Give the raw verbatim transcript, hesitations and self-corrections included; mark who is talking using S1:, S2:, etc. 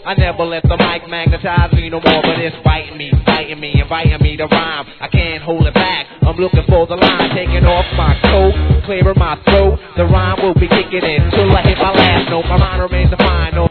S1: I never let the mic magnetize me no more, but it's biting me, biting me, inviting me to rhyme. I can't hold it back, I'm looking for the line, taking off my coat, clearing my throat. The rhyme will be kicking in till I hit my last note. My mind remains